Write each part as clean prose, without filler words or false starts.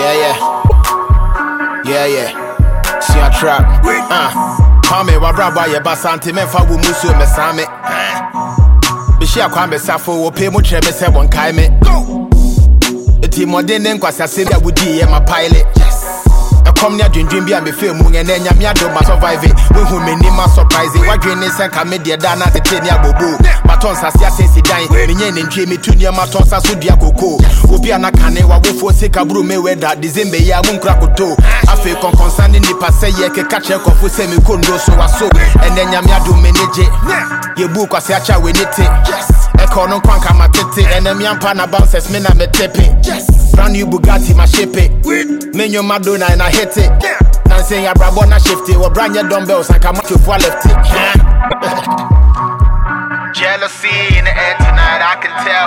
Yeah. See a trap. Pame wa braba ye basante me fa wo musu me same. Be share kwa me safo wo pe mu kire me se won kai me. Eti modern nkwasa se da wudi ye ma pilot. Come near dream be and be feel moon and then Yamia do my survive it. We who may name my surprise it. What dream is and media dana the 10 year bobo. Matons as ya sensi dying. Minion and Jimmy to near Matons as Udia Coco. Upiana cane wa wofo seka bru me weather. December ya won cracoto. I feel concerning the passe ye ke catch a coffee semi condo so I so. And then Yamia do manage it. Ye book was yacha when it. Econo quanka matete. And then Yampana bounces men me tepping. Brand new Bugatti my shape it. Menyo Madonna and I hit it. Now saying I brabo na shift it. Or brand your dumbbells and come up to four left it. Jealousy in the air tonight, I can tell.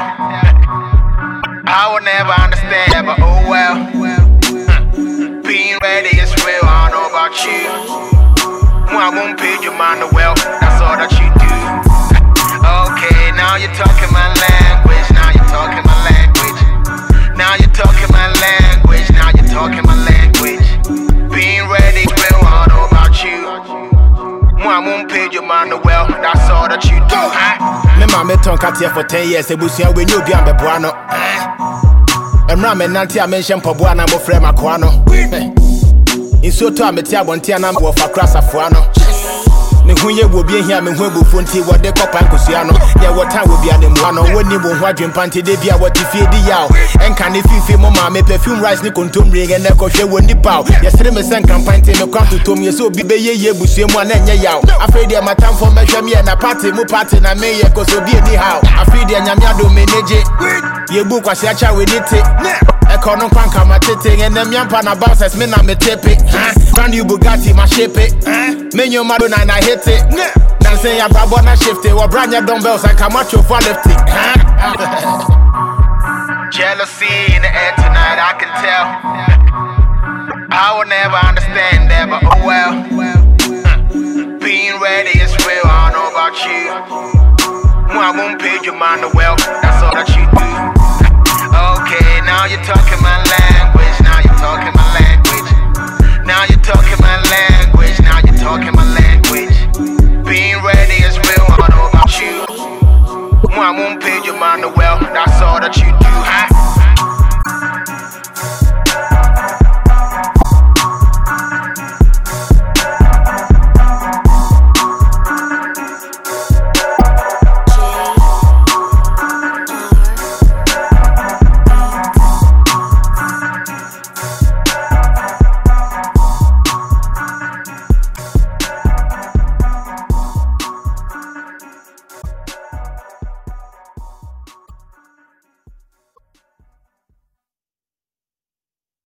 I will never understand, but oh well. Being ready is real, I don't know about you. I won't pay your mind well, that's all that you do. Okay, now you're talking my language. Now you're talking my language. Now you're talking my language. Now you're talking my language. Being ready, real, I don't know about you. I won't pay your mind well, that's all that you do. Me mama tonka here for 10 years, ebusia when you be on the buano. And ramen nanti I mention pobuana mo frame makwano. In so to ametia bontia na wo fa krasa fuano. Ne hunye wo bi ehia me hu ebufu nti wo de kopa nkosia no ye wota wo bia ne mu ano woni wo hu adwempante de bia wo tifie di yaw enka ne fifi mo ma me perfume rice ni kontomri nge ne ko hwe woni paw ye sere me sen kampante me kwanto tom ye so bi be ye busue mu ana enye yaw afre de matam fo mehwe me na party mu party na me ye ko so bi edi haw afre de nyame ado menege ye bu kwase acha we nite Econo kwanka matete nge ne myampa na bouncers me na me tepe brand new Bugatti my shape it menyo Madonna na hit it. Now say ya brabo na shift it. Or brand your dumbbells and come out your for left it. Jealousy in the air tonight, I can tell. I will never understand that, but oh well. Being ready is real, I don't know about you. I won't pay your mind well, that's all that you do. Okay, now you're talking my language. Now you're talking my language. Now you're talking my language. Now you're talking my language. Being ready is real, I don't know about you. I won't pay your mind well, that's all that you do.